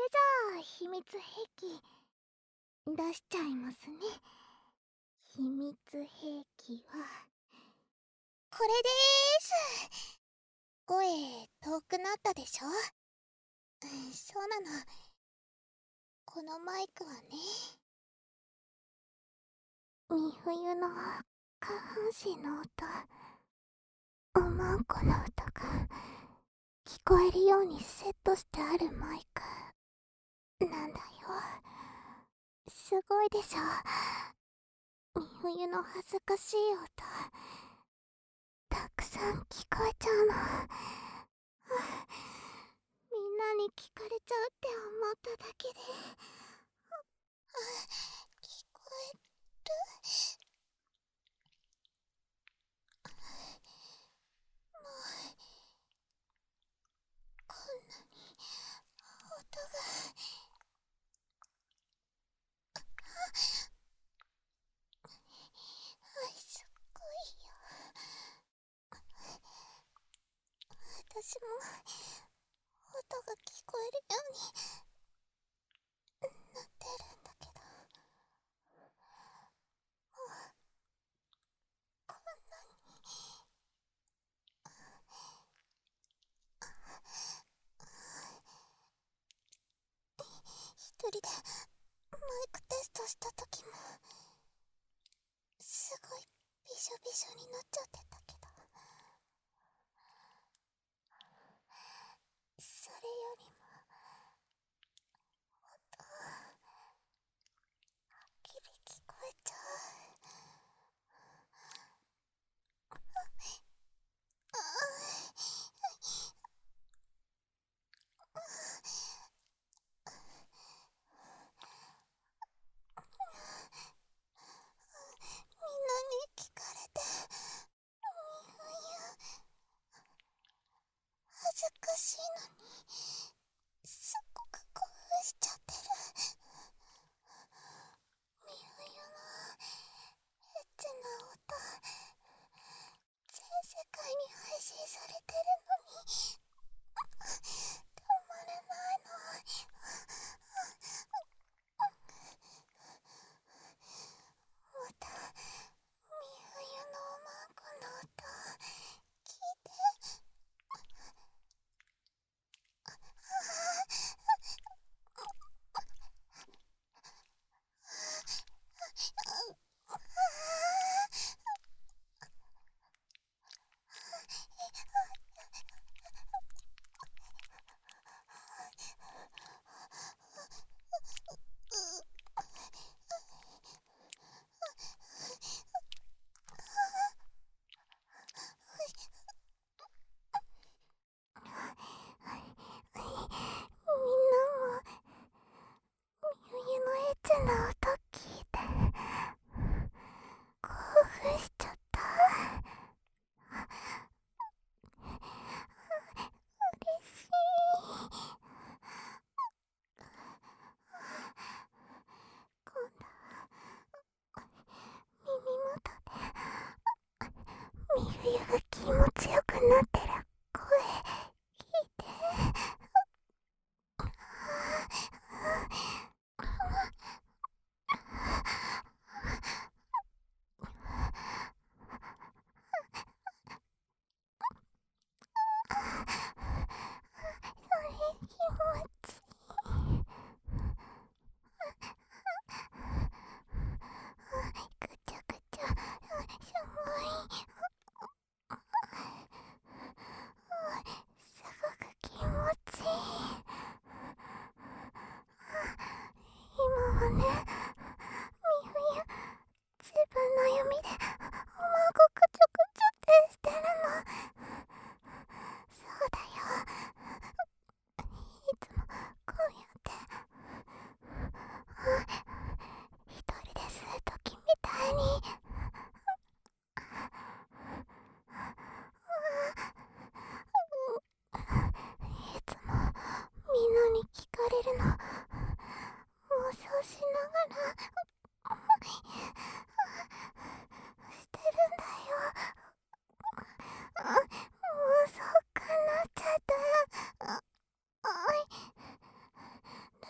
じゃあ秘密兵器出しちゃいますね。秘密兵器はこれでーす。声遠くなったでしょ。そうなの。このマイクはね、真冬の下半身の音、おまんこの歌が聞こえるようにセットしてあるマイクなんだよ。すごいでしょ。真冬の恥ずかしい音たくさん聞こえちゃうの。みんなに聞かれちゃうって思っただけで聞こえる。もうこんなに音がすっごいよ。私も音が聞こえるようになってるんだけど、もうこんなに一人でマイクテストした時もすごいびしょびしょになっちゃってたけど、それよりも音はっきり聞こえちゃう。みんなに聞かれて恥ずかしいのにすっごく興奮しちゃってる。みゆゆのエッチな音全世界に配信されてるのに止まれないの。またみゆゆのおまんこの音聞いて。みんなもみゆゆのエッチな音聞いて興奮しちゃった。嬉しい。今度は耳元でみゆゆが気持ちよくなってる声聞いて。気持ちいい。ぐちゃぐちゃすごい。すごく気持ちいい。今はね、みゆゆ自分の指でおまんこくちょくちょってしてるの。そうだよ。いつもこうやって一人でするときみたいにいつもみんなに聞かれるの妄想しながらしてるんだよ。妄想かなっちゃった。おい、大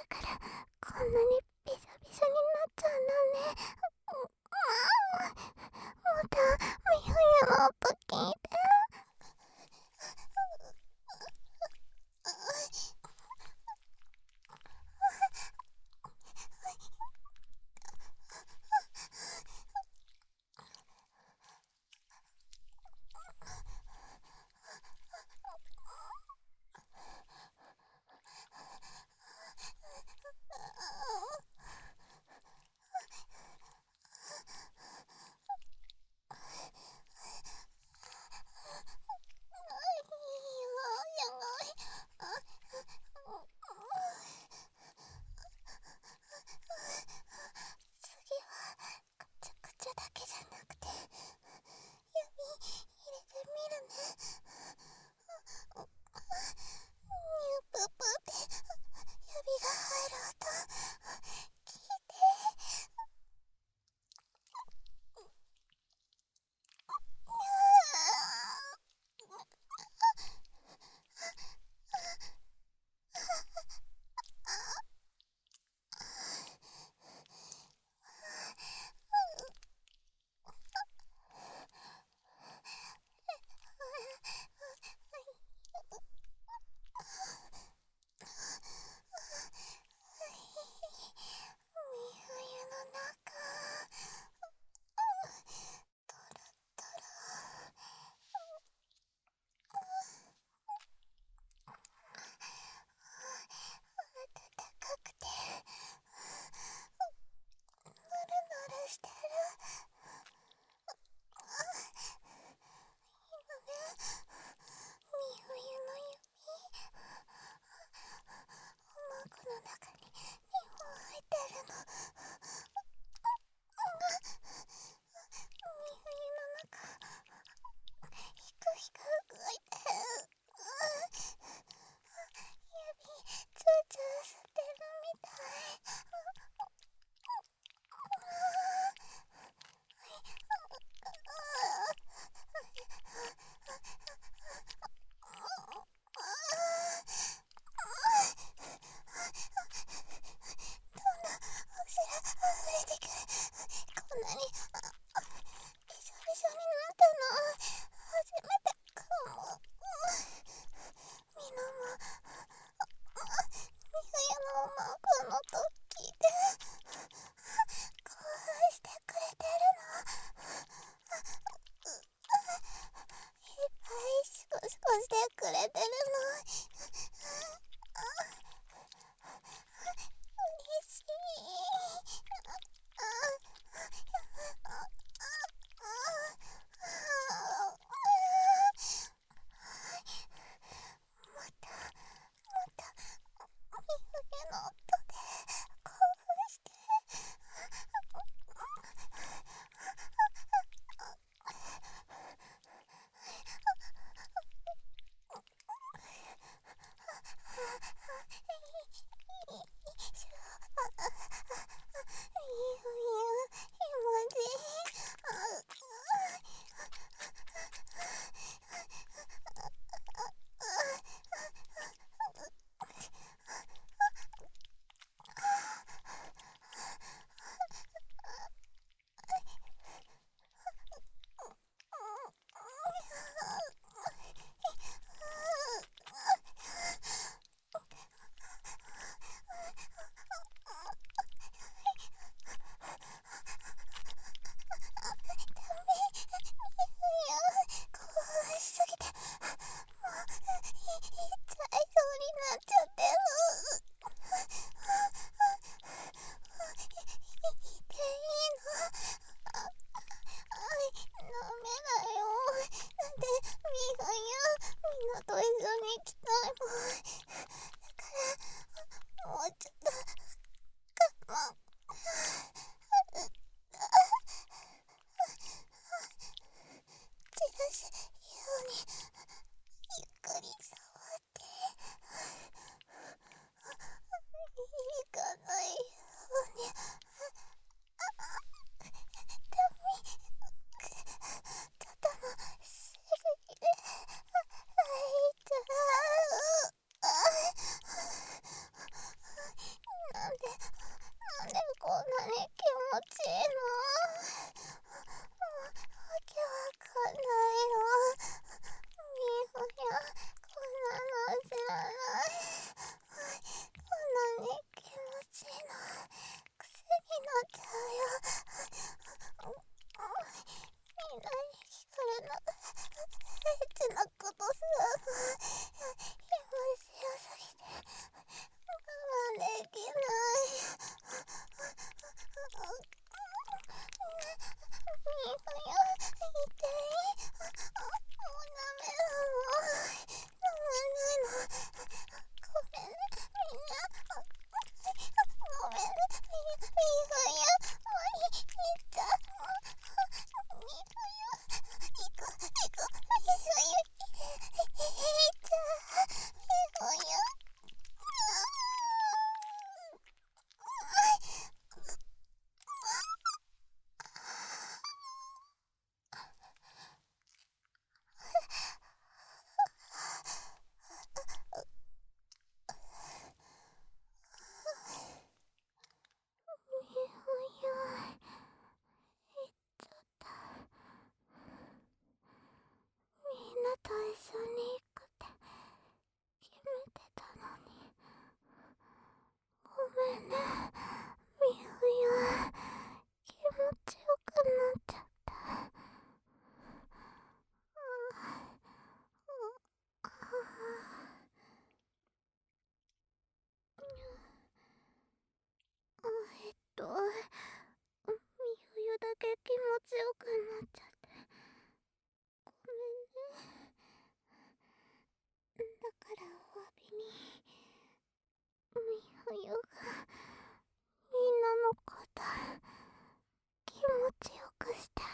だからもうちょっと我慢。散らすようにゆっくり触っていかないように。ただのせいで泣いちゃう。なんでこんなに気持ちいいの？もうわけわかんないよ。みほや、こんなの知らない。こんなに気持ちいいの癖になっちゃうよ。みんなに聞かれなエッチなことするの気持ちよすぎて我慢できない。みほや、痛い。もうダメだもん。我慢ないの。ごめんね、みんな。ごめんね、みほや。もういっちゃう。みほや、いこ、みほや、いっちゃう。みほや。みほや、いっちゃった。みんなと一緒に行くって決めてたのに。ごめんね、みほや。気持ちよくなっちゃった。み冬だけ気持ちよくなっちゃって。ごめんね。だからお詫びに、み冬がみんなのこと気持ちよくしてあ